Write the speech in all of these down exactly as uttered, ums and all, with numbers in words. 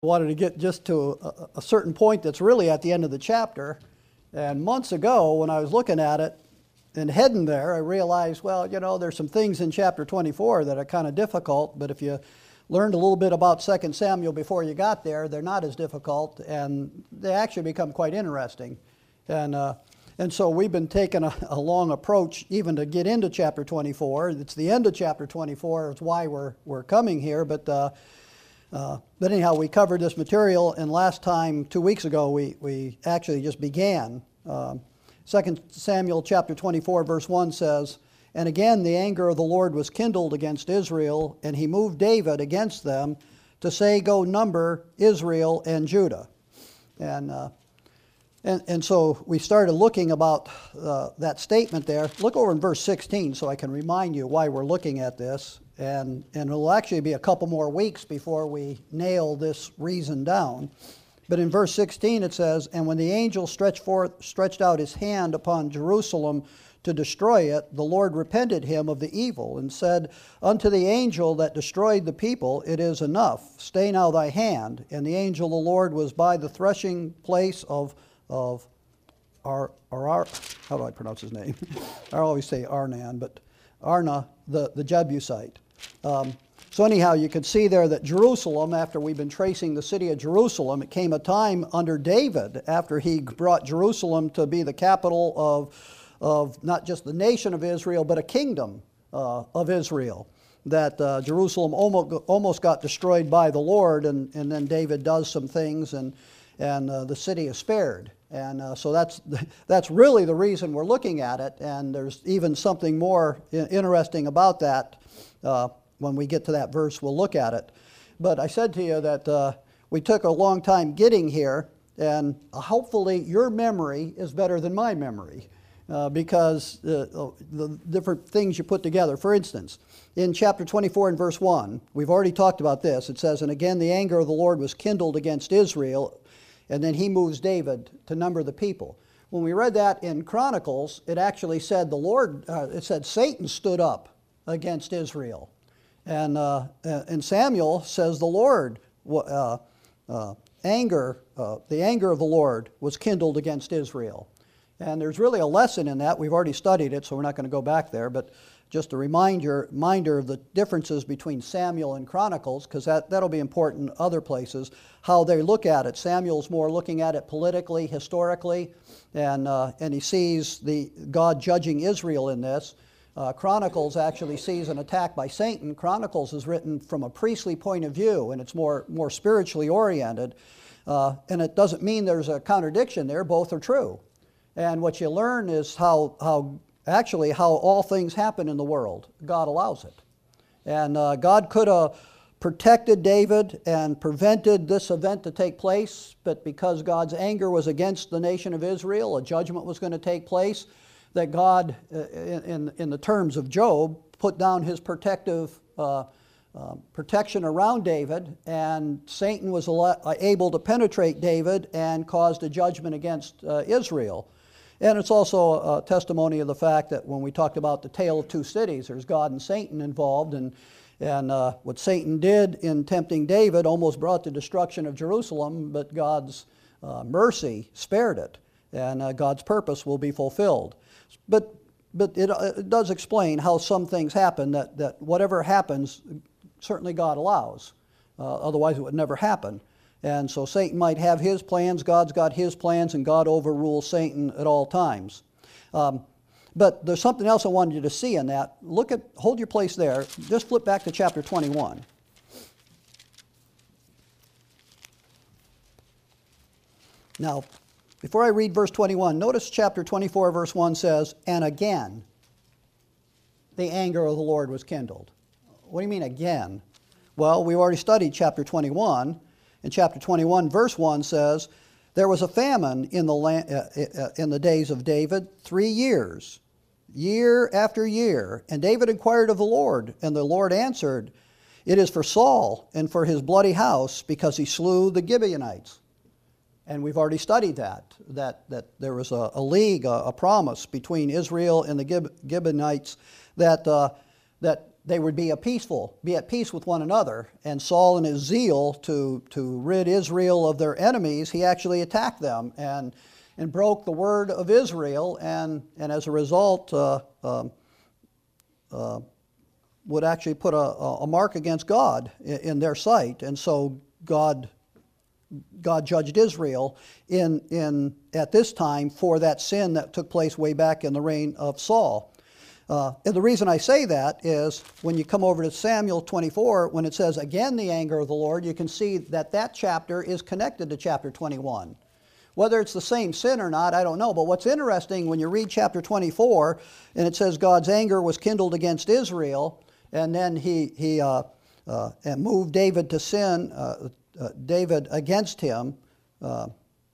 wanted to get just to a, a certain point that's really at the end of the chapter. And months ago, when I was looking at it and heading there, I realized, well, you know, there's some things in chapter twenty-four that are kind of difficult, but if you learned a little bit about Second Samuel before you got there, they're not as difficult, and they actually become quite interesting. And uh, and so we've been taking a, a long approach even to get into chapter twenty-four. It's the end of chapter twenty-four. It's why we're we're coming here, but uh, uh, but anyhow, we covered this material, and last time, two weeks ago, we we actually just began. Um, Second Samuel chapter twenty-four, verse one says, "And again the anger of the Lord was kindled against Israel, and he moved David against them to say, go number Israel and Judah." And uh, and, and so we started looking about uh, that statement there. Look over in verse sixteen so I can remind you why we're looking at this. And, and it'll actually be a couple more weeks before we nail this reason down. But in verse sixteen it says, "And when the angel stretched forth, stretched out his hand upon Jerusalem to destroy it, the Lord repented him of the evil, and said unto the angel that destroyed the people, It is enough, stay now thy hand. And the angel of the Lord was by the threshing place of of Ar, Ar, Ar how do I pronounce his name? I always say Arnan, but Arna, the, the Jebusite. Um, So anyhow, you can see there that Jerusalem, after we've been tracing the city of Jerusalem, it came a time under David, after he brought Jerusalem to be the capital of, of not just the nation of Israel, but a kingdom uh, of Israel, that uh, Jerusalem almost, almost got destroyed by the Lord, and, and then David does some things, and, and uh, the city is spared. And uh, so that's, that's really the reason we're looking at it, and there's even something more interesting about that. Uh, When we get to that verse, we'll look at it. But I said to you that uh, we took a long time getting here, and hopefully your memory is better than my memory uh, because uh, the different things you put together. For instance, in chapter twenty-four and verse one, we've already talked about this. It says, "And again the anger of the Lord was kindled against Israel, and then he moves David to number the people." When we read that in Chronicles, it actually said the Lord, uh, it said Satan stood up against Israel. And, uh, and Samuel says the Lord, uh, uh, anger, uh, the anger of the Lord was kindled against Israel. And there's really a lesson in that. We've already studied it, so we're not going to go back there. But just a reminder, reminder of the differences between Samuel and Chronicles, because that, that'll be important in other places, how they look at it. Samuel's more looking at it politically, historically, and, uh, and he sees the God judging Israel in this. Uh, Chronicles actually sees an attack by Satan. Chronicles is written from a priestly point of view, and it's more, more spiritually oriented. Uh, and it doesn't mean there's a contradiction there. Both are true. And what you learn is how, how actually how all things happen in the world. God allows it. And uh, God could have protected David and prevented this event to take place, but because God's anger was against the nation of Israel, a judgment was going to take place, that God, uh, in, in the terms of Job, put down his protective uh, uh, protection around David, and Satan was able to penetrate David and caused a judgment against uh, Israel. And it's also a testimony of the fact that when we talked about the tale of two cities, there's God and Satan involved, and, and uh, what Satan did in tempting David almost brought the destruction of Jerusalem, but God's uh, mercy spared it, and uh, God's purpose will be fulfilled. But but it, it does explain how some things happen, that, that whatever happens, certainly God allows. Uh, otherwise it would never happen. And so Satan might have his plans, God's got his plans, and God overrules Satan at all times. Um, but there's something else I wanted you to see in that. Look at, hold your place there. Just flip back to chapter twenty-one. Now, before I read verse twenty-one, notice chapter twenty-four, verse one says, "And again the anger of the Lord was kindled." What do you mean again? Well, we've already studied chapter twenty-one. And chapter twenty-one, verse one says, "There was a famine in the, land, uh, uh, in the days of David three years, year after year. And David inquired of the Lord, and the Lord answered, It is for Saul and for his bloody house, because he slew the Gibeonites." And we've already studied that, that, that there was a, a league, a, a promise between Israel and the Gib, Gibeonites that, uh, that they would be a peaceful, be at peace with one another. And Saul, in his zeal to, to rid Israel of their enemies, he actually attacked them and, and broke the word of Israel, and, and as a result, uh, um, uh, would actually put a, a mark against God in, in their sight. And so God, God judged Israel in, in, at this time for that sin that took place way back in the reign of Saul. Uh, and the reason I say that is when you come over to Samuel twenty-four, when it says, again, the anger of the Lord, you can see that that chapter is connected to chapter twenty-one. Whether it's the same sin or not, I don't know. But what's interesting, when you read chapter twenty-four, and it says God's anger was kindled against Israel, and then he, he uh, uh, and moved David to sin, uh, uh, David against him. Uh,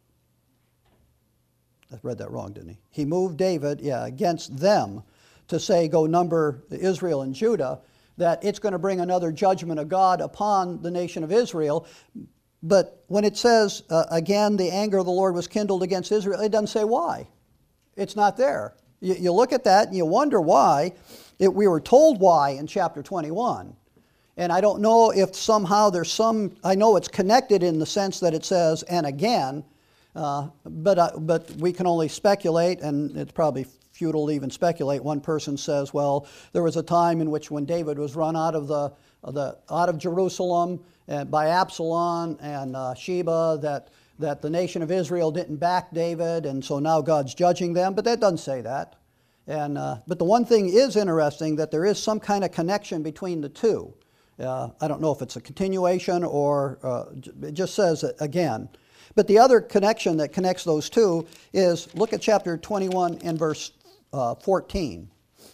I read that wrong, didn't he? He moved David, yeah, against them, to say, go number Israel and Judah, that it's going to bring another judgment of God upon the nation of Israel. But when it says, uh, again, the anger of the Lord was kindled against Israel, it doesn't say why. It's not there. You, you look at that and you wonder why. It, we were told why in chapter twenty-one. And I don't know if somehow there's some, I know it's connected in the sense that it says, and again, uh, but, uh, but we can only speculate, and it's probably futile to even speculate. One person says, well, there was a time in which when David was run out of the, of the out of Jerusalem uh, by Absalom and uh, Sheba, that that the nation of Israel didn't back David, and so now God's judging them. But that doesn't say that. And uh, but the one thing is interesting, that there is some kind of connection between the two. Uh, I don't know if it's a continuation or uh, it just says it again. But the other connection that connects those two is, look at chapter twenty-one and verse Uh, fourteen.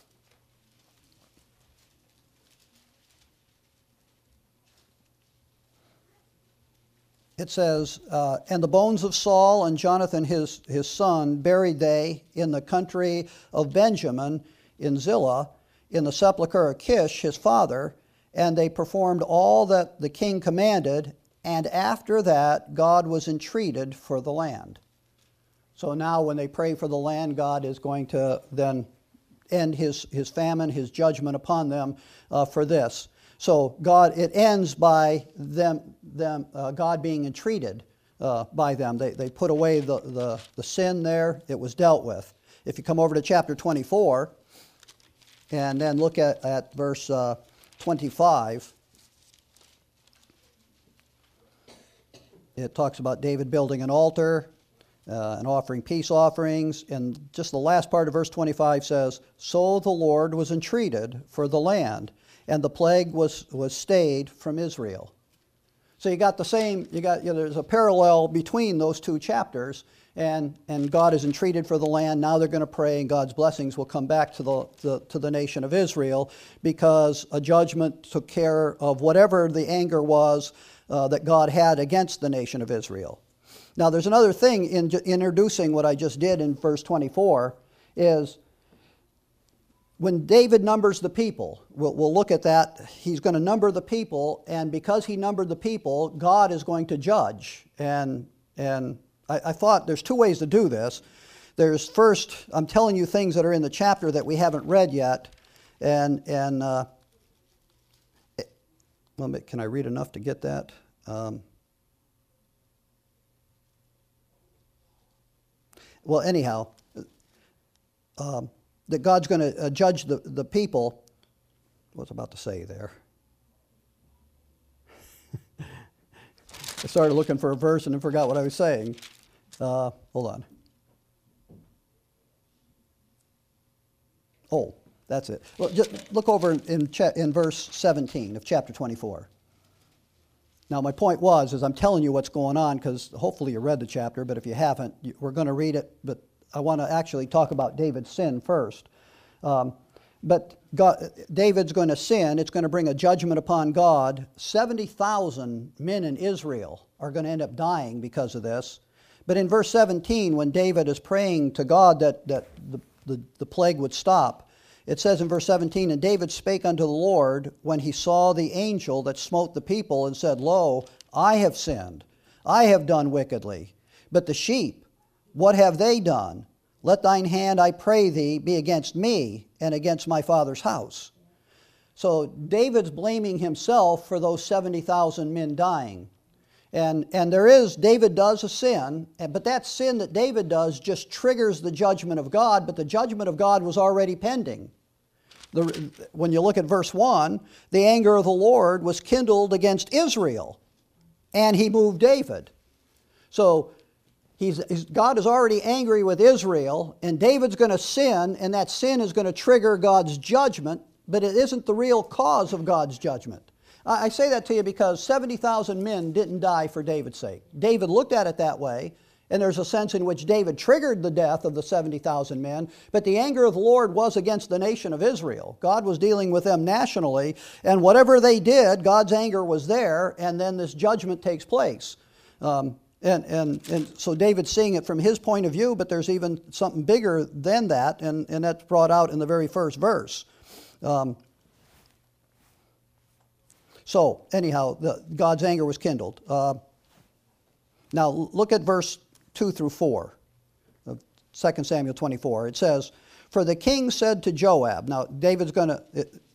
It says, uh, and the bones of Saul and Jonathan his, his son buried they in the country of Benjamin in Zillah, in the sepulchre of Kish his father, and they performed all that the king commanded, and after that God was entreated for the land. So now when they pray for the land, God is going to then end his, his famine, his judgment upon them uh, for this. So God, it ends by them, them uh, God being entreated uh, by them. They, they put away the, the, the sin there. It was dealt with. If you come over to chapter twenty-four and then look at, at verse uh, twenty-five, it talks about David building an altar uh, and offering peace offerings. And just the last part of verse twenty-five says, so the Lord was entreated for the land, and the plague was, was stayed from Israel. So you got the same, you got, you know, there's a parallel between those two chapters, and, and God is entreated for the land. Now they're going to pray, and God's blessings will come back to the, the, to the nation of Israel, because a judgment took care of whatever the anger was uh, that God had against the nation of Israel. Now there's another thing in j- introducing what I just did in verse twenty-four, is when David numbers the people, we'll, we'll look at that. He's going to number the people, and because he numbered the people, God is going to judge. And and I, I thought there's two ways to do this. There's first, I'm telling you things that are in the chapter that we haven't read yet, and and uh, well, can I read enough to get that? Um, well, anyhow. Um, that God's going to uh, judge the, the people. What was I about to say there? I started looking for a verse and then forgot what I was saying. Uh, hold on. Oh, that's it. Well, just look over in, in, cha- in verse seventeen of chapter twenty-four. Now, my point was, is I'm telling you what's going on, because hopefully you read the chapter, but if you haven't, you, we're going to read it, but I want to actually talk about David's sin first. Um, but God, David's going to sin. It's going to bring a judgment upon God. seventy thousand men in Israel are going to end up dying because of this. But in verse seventeen, when David is praying to God that, that the, the, the plague would stop, it says in verse seventeen, and David spake unto the Lord when he saw the angel that smote the people, and said, Lo, I have sinned. I have done wickedly. But the sheep, what have they done? Let thine hand, I pray thee, be against me and against my father's house. So David's blaming himself for those seventy thousand men dying. And, and there is, David does a sin, but that sin that David does just triggers the judgment of God, but the judgment of God was already pending. The, when you look at verse one, the anger of the Lord was kindled against Israel, and he moved David. So he's, he's, God is already angry with Israel, and David's going to sin, and that sin is going to trigger God's judgment, but it isn't the real cause of God's judgment. I say that to you because seventy thousand men didn't die for David's sake. David looked at it that way, and there's a sense in which David triggered the death of the seventy thousand men, but the anger of the Lord was against the nation of Israel. God was dealing with them nationally, and whatever they did, God's anger was there, and then this judgment takes place. Um, and, and, and so David's seeing it from his point of view, but there's even something bigger than that, and, and that's brought out in the very first verse. Um, So, anyhow, the, God's anger was kindled. Uh, now, look at verse two through four of Second Samuel twenty-four. It says, "For the king said to Joab," now David's going to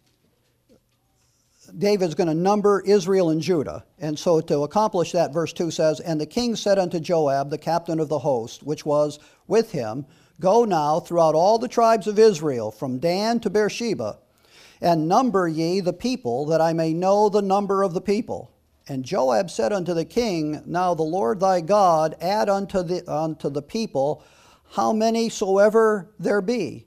David's going to number Israel and Judah. And so to accomplish that, verse two says, "And the king said unto Joab, the captain of the host, which was with him, Go now throughout all the tribes of Israel, from Dan to Beersheba, and number ye the people, that I may know the number of the people. And Joab said unto the king, Now the Lord thy God add unto the, unto the people how many soever there be,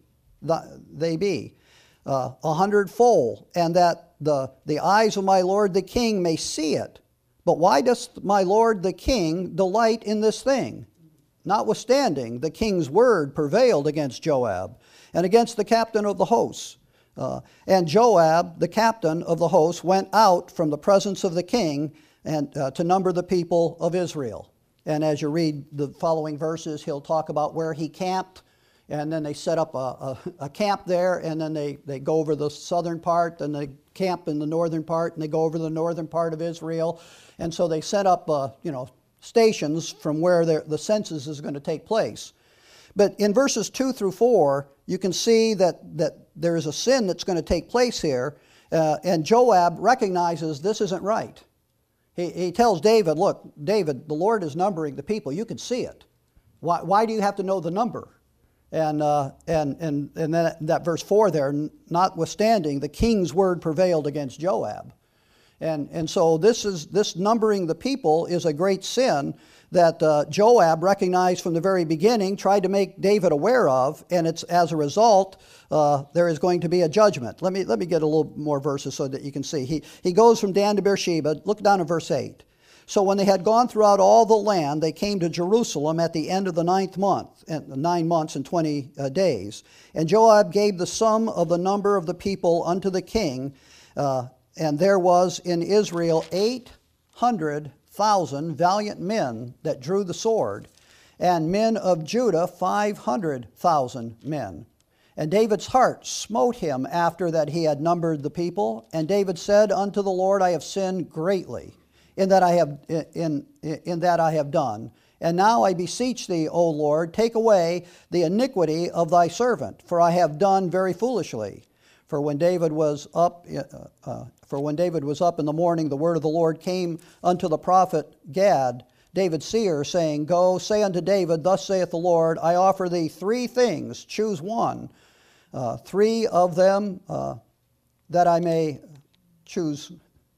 they be, uh, a hundredfold, and that the, the eyes of my lord the king may see it. But why does my lord the king delight in this thing? Notwithstanding, the king's word prevailed against Joab, and against the captain of the hosts. Uh, and Joab, the captain of the host, went out from the presence of the king and uh, to number the people of Israel." And as you read the following verses, he'll talk about where he camped, and then they set up a, a, a camp there, and then they, they go over the southern part, and they camp in the northern part, and they go over the northern part of Israel. And so they set up uh, you know, stations from where the census is going to take place. But in verses two through four, you can see that, that there is a sin that's going to take place here, uh, and Joab recognizes this isn't right. He, he tells David, look, David, the Lord is numbering the people. You can see it. Why, why do you have to know the number? And, uh, and, and, and then that verse four there, notwithstanding, the king's word prevailed against Joab. And, and so this is this numbering the people is a great sin that uh, Joab recognized from the very beginning, tried to make David aware of, and it's as a result, uh, there is going to be a judgment. Let me let me get a little more verses so that you can see. He, he goes from Dan to Beersheba. Look down at verse eight. "So when they had gone throughout all the land, they came to Jerusalem at the end of the ninth month, and nine months and twenty uh, days. And Joab gave the sum of the number of the people unto the king, uh, and there was in Israel eight hundred thousand valiant men that drew the sword, and men of Judah five hundred thousand men. And David's heart smote him after that he had numbered the people. And David said unto the Lord, I have sinned greatly in that I have in, in that I have done. And now I beseech thee, O Lord, take away the iniquity of thy servant, for I have done very foolishly. For when David was up, uh, uh, for when David was up in the morning, the word of the Lord came unto the prophet Gad, David's seer, saying, Go, say unto David, Thus saith the Lord, I offer thee three things, choose one. Uh, three of them uh, that I may choose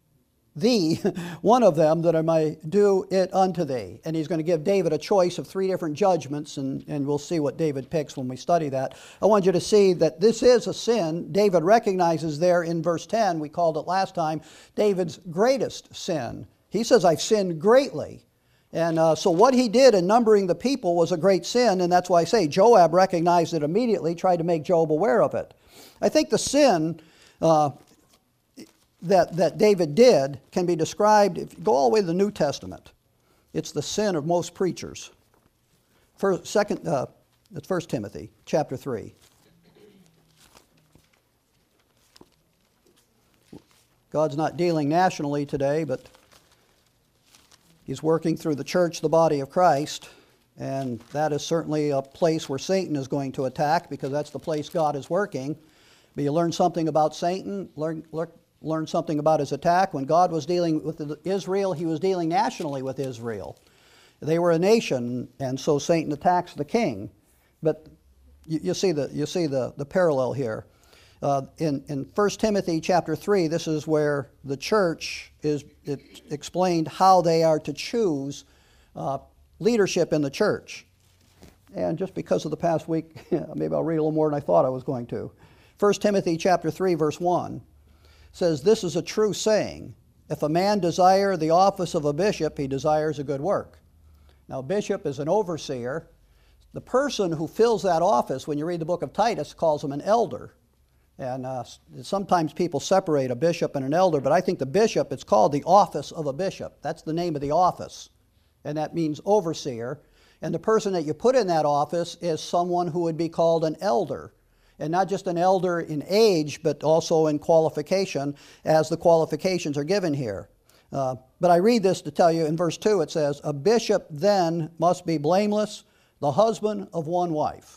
thee, one of them that I may do it unto thee. And he's going to give David a choice of three different judgments, and, and we'll see what David picks when we study that. I want you to see that this is a sin. David recognizes there in verse ten, we called it last time, David's greatest sin. He says, I've sinned greatly. And uh, so what he did in numbering the people was a great sin, and that's why I say Joab recognized it immediately, tried to make Joab aware of it. I think the sin uh, that, that David did can be described, if you go all the way to the New Testament, it's the sin of most preachers. First, second, uh, it's First Timothy chapter three. God's not dealing nationally today, but He's working through the church, the body of Christ, and that is certainly a place where Satan is going to attack, because that's the place God is working. But you learn something about Satan, learn, learn, learn something about his attack. When God was dealing with Israel, he was dealing nationally with Israel. They were a nation, and so Satan attacks the king. But you, you see the you see the, the parallel here. Uh, in in First Timothy chapter three, this is where the church is it explained how they are to choose uh, leadership in the church. And just because of the past week, maybe I'll read a little more than I thought I was going to. First Timothy chapter three, verse one says, "This is a true saying: if a man desire the office of a bishop, he desires a good work." Now, a bishop is an overseer. The person who fills that office, when you read the book of Titus, calls him an elder. And uh, sometimes people separate a bishop and an elder, but I think the bishop, it's called the office of a bishop. That's the name of the office, and that means overseer. And the person that you put in that office is someone who would be called an elder. And not just an elder in age, but also in qualification, as the qualifications are given here. Uh, but I read this to tell you, in verse two it says, "A bishop then must be blameless, the husband of one wife."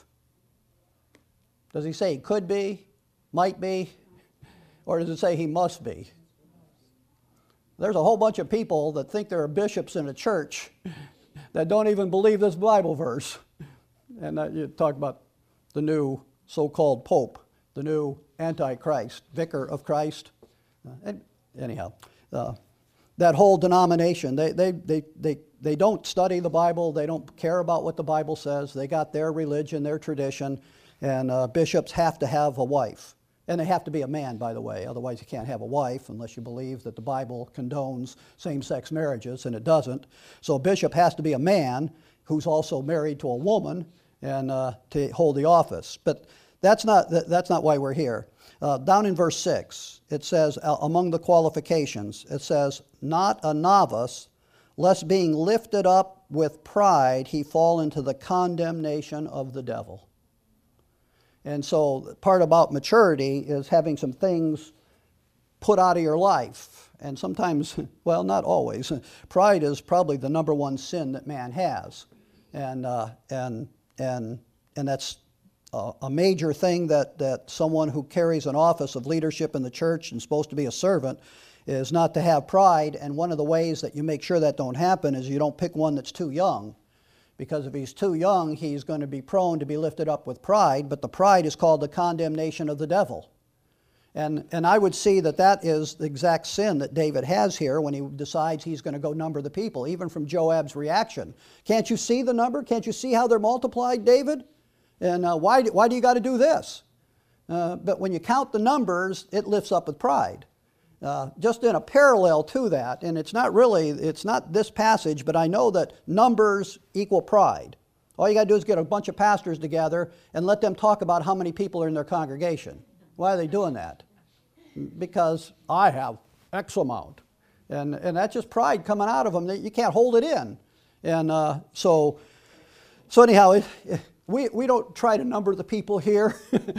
Does he say he could be, might be, or does it say he must be? There's a whole bunch of people that think there are bishops in a church that don't even believe this Bible verse. And uh, you talk about the new so-called pope, the new antichrist, vicar of Christ. Uh, and anyhow, uh, that whole denomination, they, they, they, they, they don't study the Bible. They don't care about what the Bible says. They got their religion, their tradition, and uh, bishops have to have a wife. And they have to be a man, by the way. Otherwise, you can't have a wife unless you believe that the Bible condones same-sex marriages, and it doesn't. So a bishop has to be a man who's also married to a woman and uh, to hold the office. But that's not, that's not why we're here. Uh, down in verse six, it says, uh, among the qualifications, it says, "Not a novice, lest being lifted up with pride he fall into the condemnation of the devil." And so part about maturity is having some things put out of your life. And sometimes, well, not always, pride is probably the number one sin that man has. And, uh, and, and, and that's uh, a major thing that, that someone who carries an office of leadership in the church and supposed to be a servant is not to have pride. And one of the ways that you make sure that don't happen is you don't pick one that's too young. Because if he's too young, he's going to be prone to be lifted up with pride, but the pride is called the condemnation of the devil. And, and I would see that that is the exact sin that David has here when he decides he's going to go number the people, even from Joab's reaction. Can't you see the number? Can't you see how they're multiplied, David? And uh, why, why do you got to do this? Uh, but when you count the numbers, it lifts up with pride. Uh, just in a parallel to that, and it's not really, it's not this passage, but I know that numbers equal pride. All you got to do is get a bunch of pastors together and let them talk about how many people are in their congregation. Why are they doing that? Because I have X amount. And, and that's just pride coming out of them. You can't hold it in. And uh, so, so anyhow, it, it, We, we don't try to number the people here.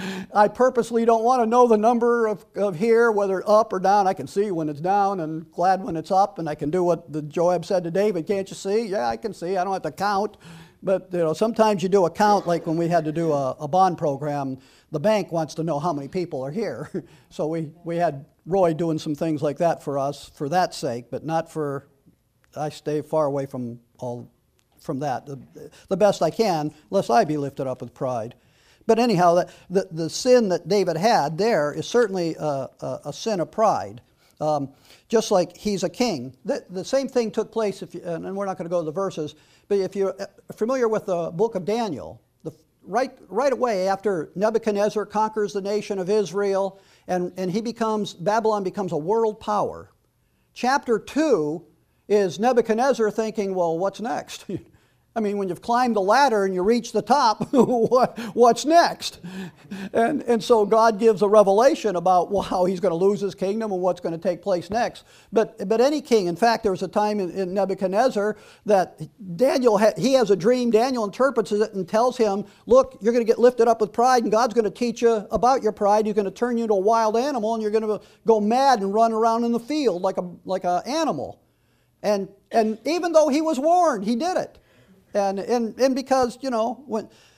I purposely don't want to know the number of, of here, whether up or down. I can see when it's down and glad when it's up, and I can do what the Joab said to David. Can't you see? Yeah, I can see. I don't have to count. But you know, sometimes you do a count, like when we had to do a, a bond program. The bank wants to know how many people are here. So we, we had Roy doing some things like that for us for that sake, but not for, I stay far away from all from that, the, the best I can, lest I be lifted up with pride. But anyhow, the, the, the sin that David had there is certainly a, a, a sin of pride. Um, just like he's a king. The, the same thing took place, if you, and we're not going to go to the verses, but if you're familiar with the book of Daniel, the, right, right away after Nebuchadnezzar conquers the nation of Israel, and, and he becomes, Babylon becomes a world power. Chapter two is Nebuchadnezzar thinking, well, what's next? I mean, when you've climbed the ladder and you reach the top, what, what's next? And, and so God gives a revelation about well, how he's going to lose his kingdom and what's going to take place next. But, but any king, in fact, there was a time in, in Nebuchadnezzar that Daniel, ha, he has a dream, Daniel interprets it and tells him, look, you're going to get lifted up with pride and God's going to teach you about your pride. He's going to turn you into a wild animal and you're going to go mad and run around in the field like a like an animal. And, and even though he was warned, he did it. And, and, and because, you know, when,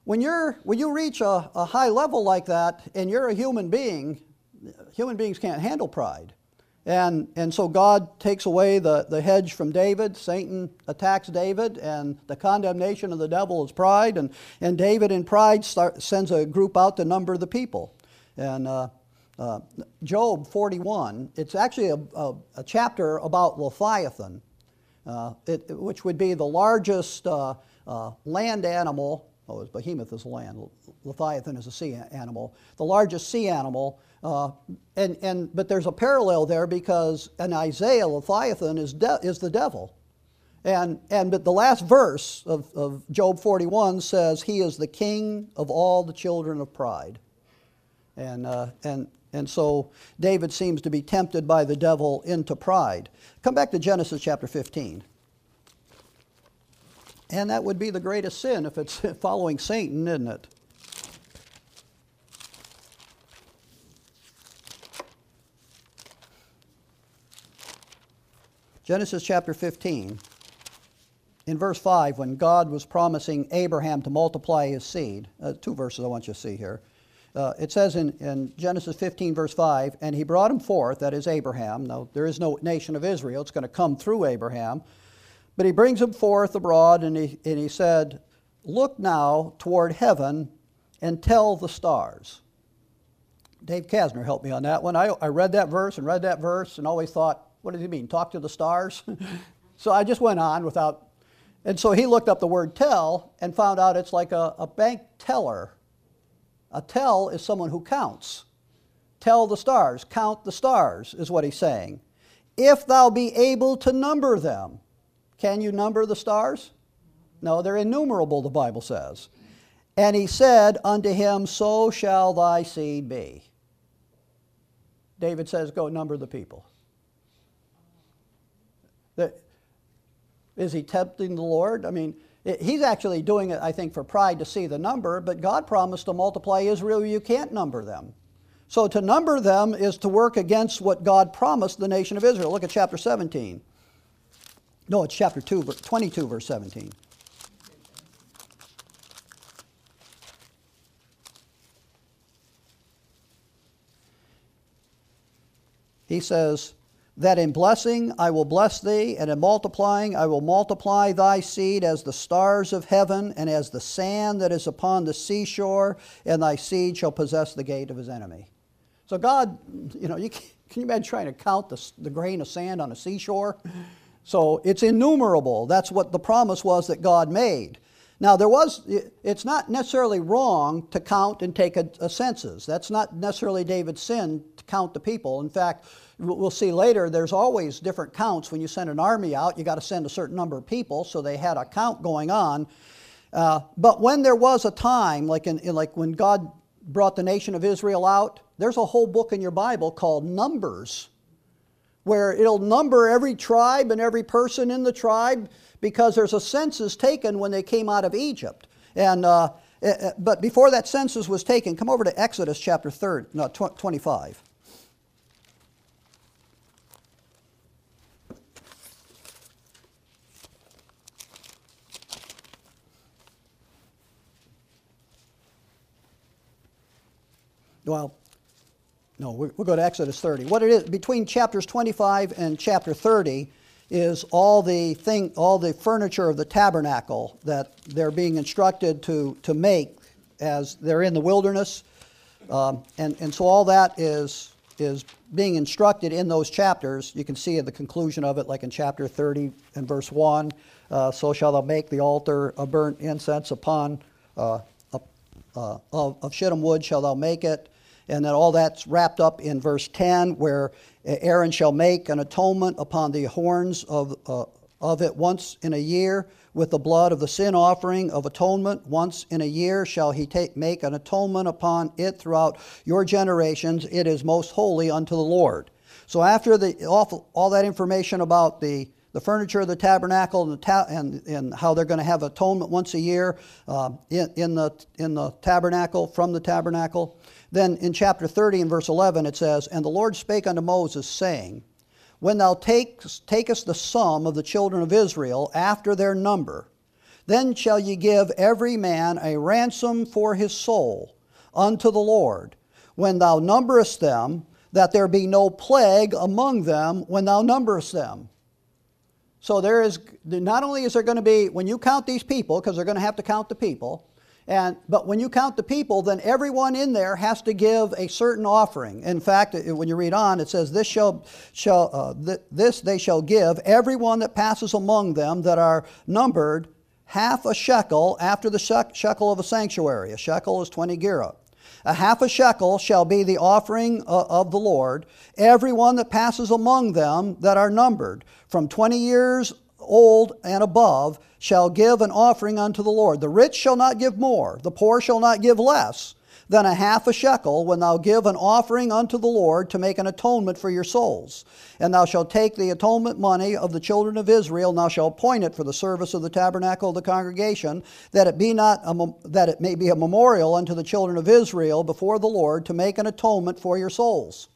when you're when you reach a, a high level like that, and you're a human being, human beings can't handle pride. And, and so God takes away the, the hedge from David. Satan attacks David, and the condemnation of the devil is pride. And, and David in pride start, sends a group out to number the people. And uh, uh, Job forty-one, it's actually a, a, a chapter about Leviathan, uh, it, which would be the largest uh, uh, land animal. Oh, behemoth is land. Leviathan is a sea animal. The largest sea animal. Uh, and, and, but there's a parallel there, because in Isaiah, Leviathan is, de- is the devil. And, and but the last verse of, of Job forty-one says, he is the king of all the children of pride. And, uh, and, and so David seems to be tempted by the devil into pride. Come back to Genesis chapter fifteen. And that would be the greatest sin if it's following Satan, isn't it? Genesis chapter fifteen, in verse five, when God was promising Abraham to multiply his seed, uh, two verses I want you to see here. Uh, it says in, in Genesis fifteen, verse five, and he brought him forth, that is Abraham. Now, there is no nation of Israel, it's going to come through Abraham. But he brings him forth abroad, and he, and he said, look now toward heaven and tell the stars. Dave Kasner helped me on that one. I, I read that verse and read that verse and always thought, what does he mean, talk to the stars? So I just went on without, and so he looked up the word tell and found out it's like a, a bank teller. A tell is someone who counts. Tell the stars, count the stars is what he's saying. If thou be able to number them. Can you number the stars? No, they're innumerable, the Bible says. And he said unto him, so shall thy seed be. David says, go number the people. Is he tempting the Lord? I mean, he's actually doing it, I think, for pride to see the number, but God promised to multiply Israel. You can't number them. So to number them is to work against what God promised the nation of Israel. Look at chapter seventeen. No, it's chapter two, twenty-two, verse seventeen. He says, that in blessing I will bless thee, and in multiplying I will multiply thy seed as the stars of heaven, and as the sand that is upon the seashore, and thy seed shall possess the gate of his enemy. So God, you know, you can, can you imagine trying to count the, the grain of sand on a seashore? So it's innumerable. That's what the promise was that God made. Now there was, it's not necessarily wrong to count and take a, a census. That's not necessarily David's sin to count the people. In fact, we'll see later, there's always different counts. When you send an army out, you got to send a certain number of people, so they had a count going on. Uh, but when there was a time, like, in, in, like when God brought the nation of Israel out, there's a whole book in your Bible called Numbers, where it'll number every tribe and every person in the tribe, because there's a census taken when they came out of Egypt. And uh, but before that census was taken, come over to Exodus chapter thirty, no, twenty-five. Well, no, we'll go to Exodus thirty. What it is, between chapters twenty-five and chapter thirty, is all the thing, all the furniture of the tabernacle that they're being instructed to, to make as they're in the wilderness. Um, and, and so all that is, is being instructed in those chapters. You can see at the conclusion of it, like in chapter thirty and verse one, uh, so shall thou make the altar of burnt incense upon, uh, uh, of, of shittim wood shall thou make it. And then all that's wrapped up in verse ten, where Aaron shall make an atonement upon the horns of, uh, of it once in a year with the blood of the sin offering of atonement. Once in a year shall he take, make an atonement upon it throughout your generations. It is most holy unto the Lord. So after the all, all that information about the, the furniture of the tabernacle and, the ta- and, and how they're going to have atonement once a year uh, in, in, the, in the tabernacle, from the tabernacle, then in chapter thirty and verse eleven it says, and the Lord spake unto Moses, saying, when thou takest, takest the sum of the children of Israel after their number, Then shall ye give every man a ransom for his soul unto the Lord, when thou numberest them, that there be no plague among them when thou numberest them. So there is, not only is there going to be, when you count these people, because they're going to have to count the people, and but when you count the people, then everyone in there has to give a certain offering. In fact, when you read on, it says, "This shall shall uh, th- this they shall give everyone that passes among them that are numbered half a shekel after the shek- shekel of a sanctuary." A shekel is twenty gerah. A half a shekel shall be the offering of the Lord. Everyone that passes among them that are numbered, from twenty years old and above, shall give an offering unto the Lord. The rich shall not give more, the poor shall not give less than a half a shekel, when thou give an offering unto the Lord to make an atonement for your souls. And thou shalt take the atonement money of the children of Israel, and thou shalt appoint it for the service of the tabernacle of the congregation, that it be not a, that it may be a memorial unto the children of Israel before the Lord, to make an atonement for your souls.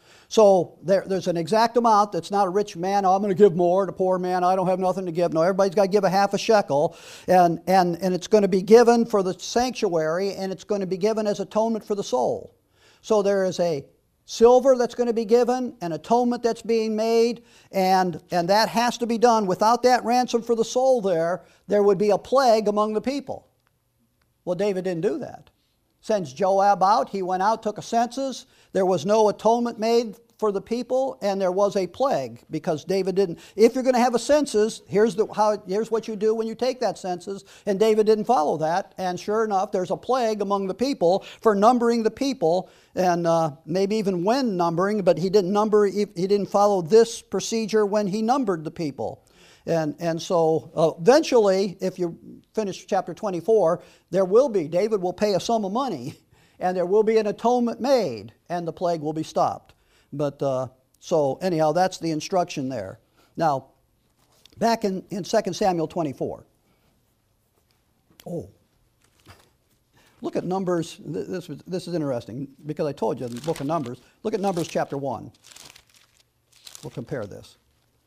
So there, there's an exact amount. That's not a rich man, oh, I'm going to give more. The poor man, I don't have nothing to give. No, everybody's got to give a half a shekel. And, and, and it's going to be given for the sanctuary, and it's going to be given as atonement for the soul. So there is a silver that's going to be given, an atonement that's being made, and, and that has to be done. Without that ransom for the soul there, there would be a plague among the people. Well, David didn't do that. Sends Joab out. He went out, took a census. There was no atonement made for the people, and there was a plague because David didn't. If you're going to have a census, here's the how. Here's what you do when you take that census. And David didn't follow that. And sure enough, there's a plague among the people for numbering the people, and uh, maybe even when numbering. But he didn't number. He didn't follow this procedure when he numbered the people. And, and so uh, eventually, if you finish chapter twenty-four, there will be, David will pay a sum of money, and there will be an atonement made, and the plague will be stopped. But uh, so anyhow, that's the instruction there. Now, back in, in Second Samuel twenty-four. Oh, look at Numbers. This, this is interesting because I told you the book of Numbers. Look at Numbers chapter one. We'll compare this.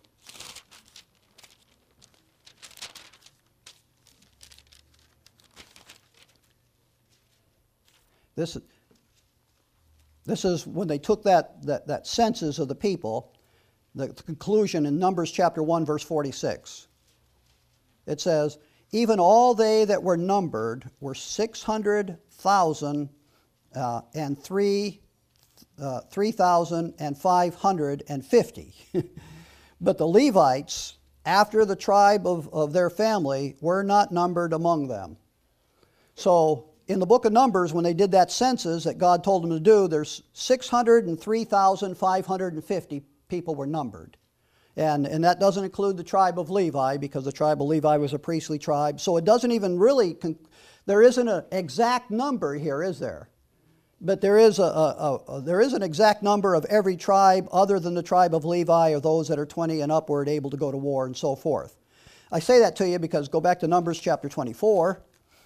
This, this is when they took that, that, that census of the people, the conclusion in Numbers chapter one, verse forty-six. It says, "Even all they that were numbered were six hundred thousand uh, and three, uh, three thousand and five hundred and fifty. But the Levites, after the tribe of, of their family, were not numbered among them." So, in the book of Numbers, when they did that census that God told them to do, there's six hundred three thousand five hundred fifty people were numbered. And, and that doesn't include the tribe of Levi, because the tribe of Levi was a priestly tribe. So it doesn't even really, there isn't an exact number here, is there? But there is, a, a, a, there is an exact number of every tribe other than the tribe of Levi, or those that are twenty and upward, able to go to war and so forth. I say that to you because go back to Numbers chapter twenty-four.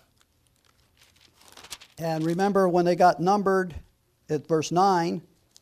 And remember when they got numbered at verse nine,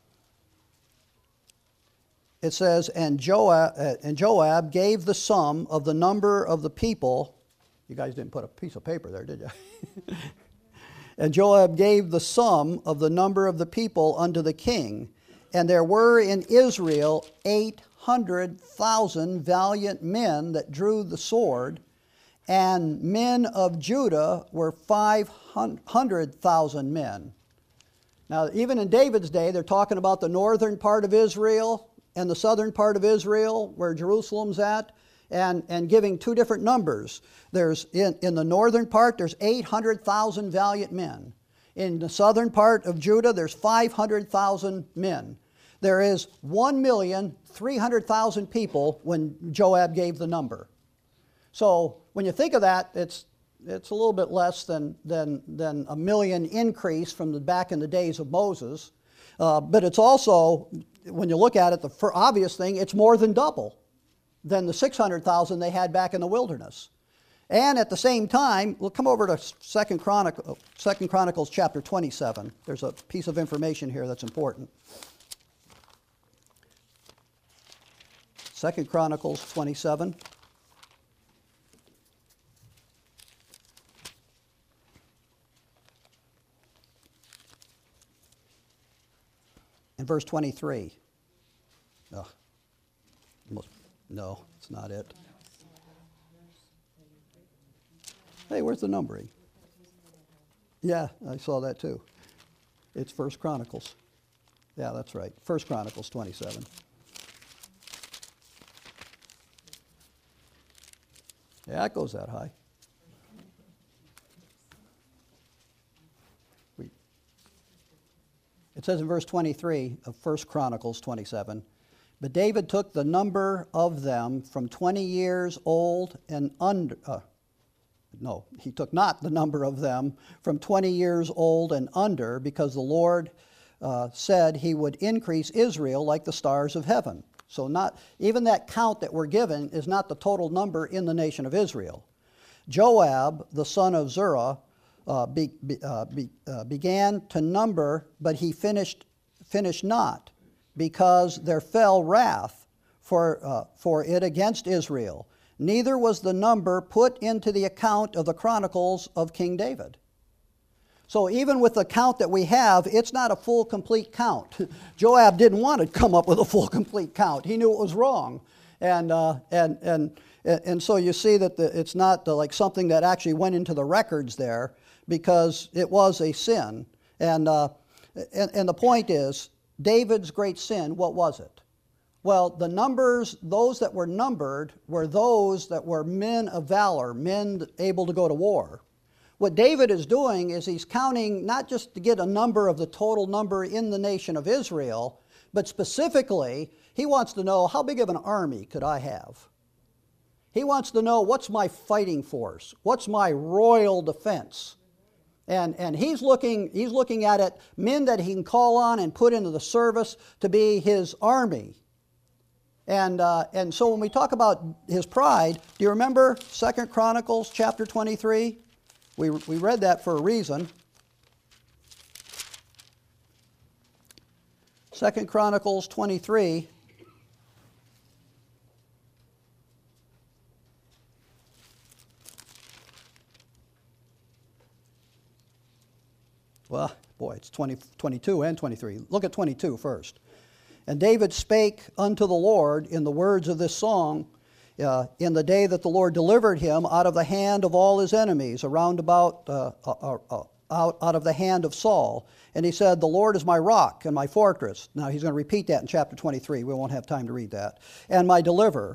it says, and Joab, uh, and Joab gave the sum of the number of the people. You guys didn't put a piece of paper there, did you? And Joab gave the sum of the number of the people unto the king. And there were in Israel eight hundred thousand valiant men that drew the sword, and men of Judah were five hundred thousand men. Now, even in David's day, they're talking about the northern part of Israel and the southern part of Israel, where Jerusalem's at, and, and giving two different numbers. There's in, in the northern part, there's eight hundred thousand valiant men. In the southern part of Judah, there's five hundred thousand men. There is one million three hundred thousand people when Joab gave the number. So when you think of that, it's it's a little bit less than than than a million increase from the back in the days of Moses, uh, but it's also, when you look at it, the for obvious thing, it's more than double than the six hundred thousand they had back in the wilderness. And at the same time, we'll come over to Second Chronicle, Second Chronicles chapter twenty-seven. There's a piece of information here that's important. Second Chronicles twenty-seven. in verse twenty-three. Oh, almost, no, it's not it. Hey, where's the numbering? Yeah, I saw that too. It's First Chronicles. Yeah, that's right. First Chronicles twenty-seven. Yeah, it goes that high. We, it says in verse twenty-three of First Chronicles twenty-seven, but David took the number of them from twenty years old and under. Uh, no, he took not the number of them from twenty years old and under, because the Lord uh, said he would increase Israel like the stars of heaven. So not even that count that we're given is not the total number in the nation of Israel. Joab, the son of Zerah, uh, be, be, uh, be, uh, began to number, but he finished finished not, because there fell wrath for uh, for it against Israel. Neither was the number put into the account of the chronicles of King David. So even with the count that we have, it's not a full, complete count. Joab didn't want to come up with a full, complete count. He knew it was wrong. And uh, and and and so you see that the, it's not the, like something that actually went into the records there, because it was a sin. And, uh, and, and the point is, David's great sin, what was it? Well, the numbers, those that were numbered, were those that were men of valor, men able to go to war. What David is doing is he's counting not just to get a number of the total number in the nation of Israel, but specifically, he wants to know, how big of an army could I have? He wants to know, what's my fighting force? What's my royal defense? And, and he's looking, he's looking at it, men that he can call on and put into the service to be his army. And, uh, and so when we talk about his pride, do you remember Second Chronicles chapter twenty-three? We, we read that for a reason. Second Chronicles twenty-three. Well, boy, it's twenty, twenty-two and twenty-three. Look at twenty-two first. And David spake unto the Lord in the words of this song, uh, in the day that the Lord delivered him out of the hand of all his enemies, around about, uh, uh, uh, out, out of the hand of Saul. And he said, the Lord is my rock and my fortress. Now he's going to repeat that in chapter twenty-three. We won't have time to read that. And my deliverer.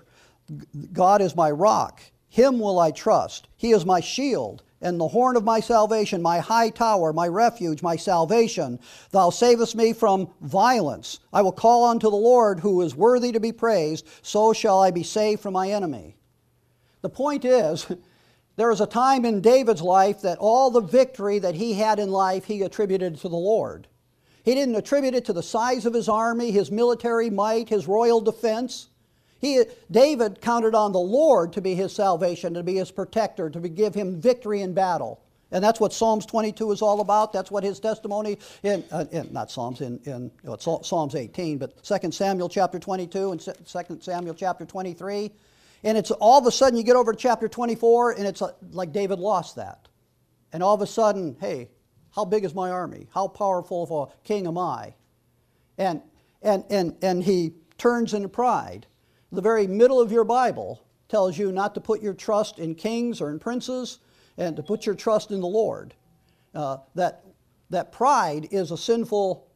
God is my rock. Him will I trust. He is my shield and the horn of my salvation, my high tower, my refuge, my salvation. Thou savest me from violence. I will call unto the Lord, who is worthy to be praised. So shall I be saved from my enemy. The point is, there was a time in David's life that all the victory that he had in life, he attributed to the Lord. He didn't attribute it to the size of his army, his military might, his royal defense. He, David counted on the Lord to be his salvation, to be his protector, to be, give him victory in battle. And that's what Psalms twenty-two is all about. That's what his testimony, in, uh, in not Psalms, in, in well, Psalms eighteen, but Second Samuel chapter twenty-two and Second Samuel chapter twenty-three. And it's all of a sudden you get over to chapter twenty-four and it's like David lost that. And all of a sudden, hey, how big is my army? How powerful of a king am I? And, and, and, and he turns into pride. The very middle of your Bible tells you not to put your trust in kings or in princes, and to put your trust in the Lord. Uh, that, that pride is a sinful,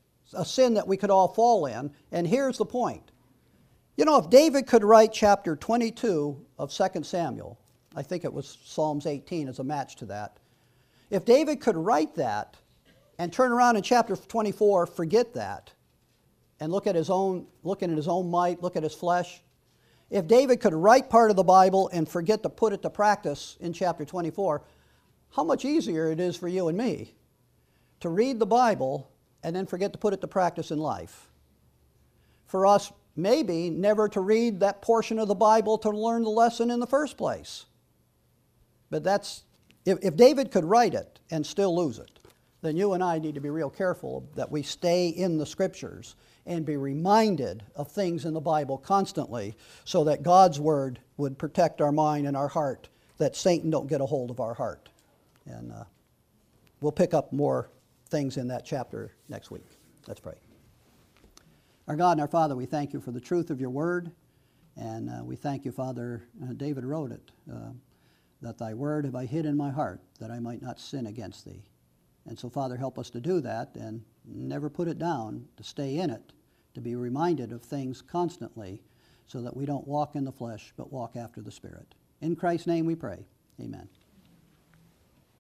a sin that we could all fall in. And here's the point. You know, if David could write chapter twenty-two of Second Samuel, I think it was Psalms eighteen as a match to that. If David could write that and turn around in chapter twenty-four, forget that, and look at his own, looking at his own might, look at his flesh. If David could write part of the Bible and forget to put it to practice in chapter twenty-four, how much easier it is for you and me to read the Bible and then forget to put it to practice in life. For us, maybe never to read that portion of the Bible to learn the lesson in the first place. But that's, if, if David could write it and still lose it, then you and I need to be real careful that we stay in the Scriptures and be reminded of things in the Bible constantly, so that God's Word would protect our mind and our heart, that Satan don't get a hold of our heart. And uh, we'll pick up more things in that chapter next week. Let's pray. Our God and our Father, we thank you for the truth of your word, and uh, we thank you, Father, uh, David wrote it, uh, that thy word have I hid in my heart, that I might not sin against thee. And so, Father, help us to do that and never put it down, to stay in it, to be reminded of things constantly, so that we don't walk in the flesh, but walk after the Spirit. In Christ's name we pray. Amen.